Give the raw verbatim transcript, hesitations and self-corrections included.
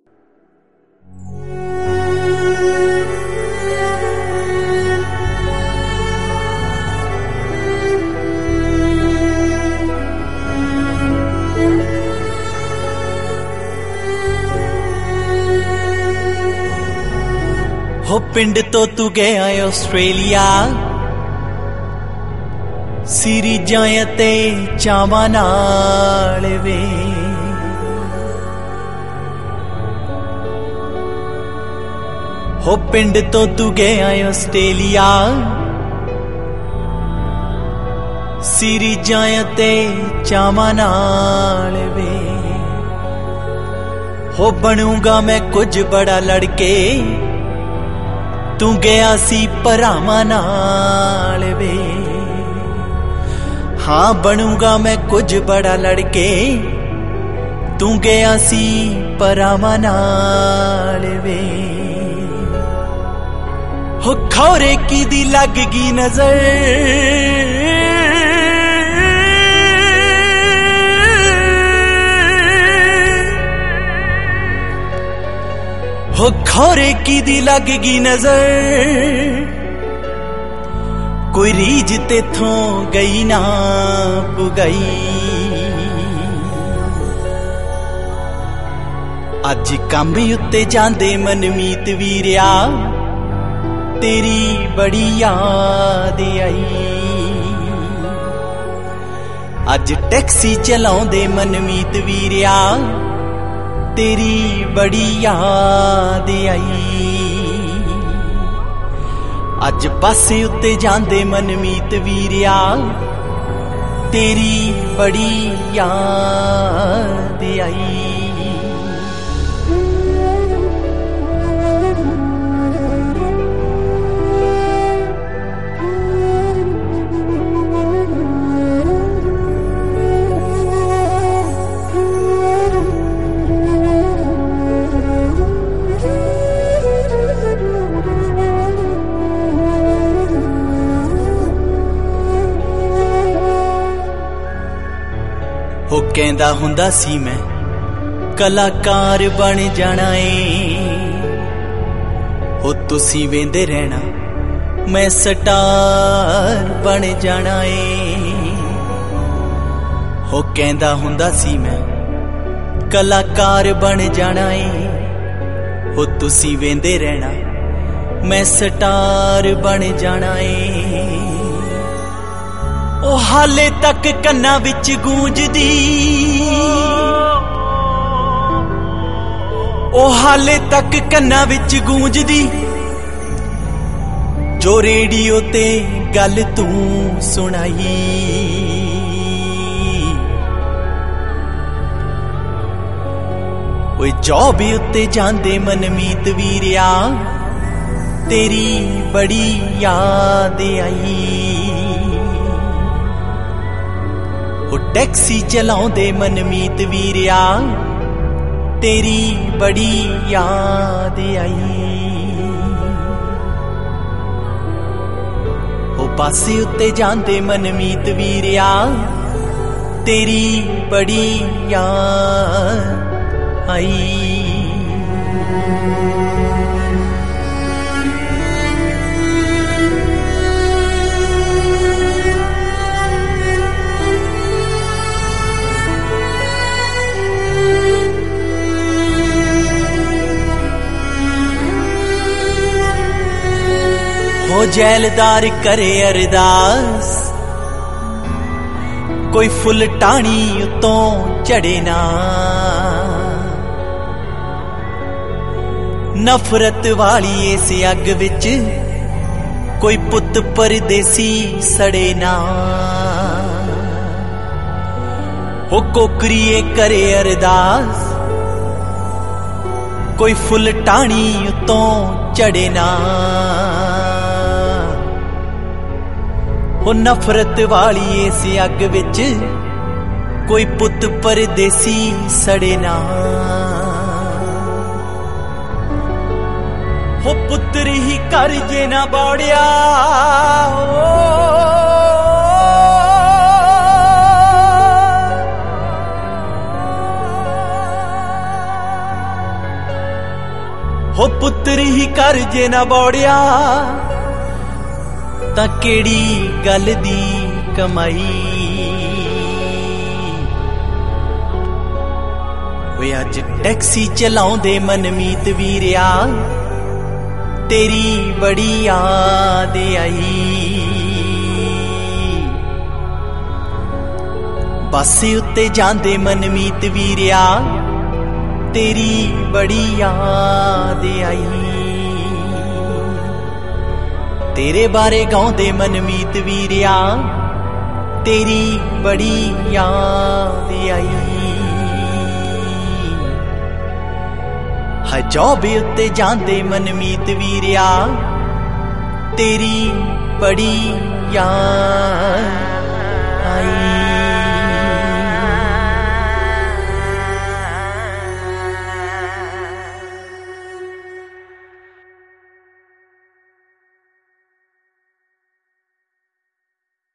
हो पिंड तो तू गया ऑस्ट्रेलिया, सीरीजां ते चावां नाल वे। हो पिंड तो तू गया ऑस्ट्रेलिया, सीरीजां ते चावां नाल वे। हो बनूंगा मैं कुछ बड़ा लड़के, तू गया सी भरावां नाल वे। हाँ बनूंगा मैं कुछ बड़ा लड़के, तू गया सी भरावां नाल वे। हो खौरे की दी लग गई नजर, हो खौरे की दी लग गई नजर, कोई रीज तेथों गई ना पुगई। अज काम उत्ते जांदे मनमीत वीरिया, तेरी बड़ी याद आई। अज टैक्सी चलाउंदे मनमीत वीरिया, तेरी बड़ी याद आई। अज पासे उत्ते जांदे मनमीत वीरिया, तेरी बड़ी याद आई। हो कहंदा हुंदा सी मैं कलाकार बन जाना ए, हो तुसी वेंदे रहना मैं स्टार बन जाना ए। हो कहंदा हुंदा सी मैं कलाकार बन जाना ए, हो तुसी वेंदे रहना मैं स्टार बन जाना ए। ओ हाले तक कन्ना विच गूंजदी, ओ हाले तक कन्ना विच गूंजदी, जो रेडियो ते गल तू सुनाई। ओए जॉब उत्ते जांदे मनमीत वीरिया, तेरी बड़ी याद आई। ओ टैक्सी चलाउंदे मनमीत वीरिया, तेरी बड़ी याद आई। ओ पासे उत्ते जांदे मनमीत वीरिया, तेरी बड़ी याद आई। हो जैलदार करे अरदास, कोई फुल टाणी उतों चढ़े ना। नफरत वाली इस अग विच कोई पुत परदेसी सड़े ना। हो कोकरीए करे अरदास, कोई फुल टाणी उतों चढ़े ना। हो नफरत वाली इस अग विच कोई पुत परदेसी सड़े ना। हो पुत्र ही कर जे ना बाड़िया, हो पुत्र ही कर जे ना बौड़िया तां केड़ी गल दी कमाई। वे अज टैक्सी चलाउंदे मनमीत वीरिया तेरी बड़ी याद आई। बस उत्ते जांदे मनमीत वीरिया तेरी बड़ी याद आई। तेरे बारे गाउंदे मनमीत वीरिया तेरी बड़ी याद आई। हजौबे उत्ते जांदे मनमीत वीरिया तेरी बड़ी याद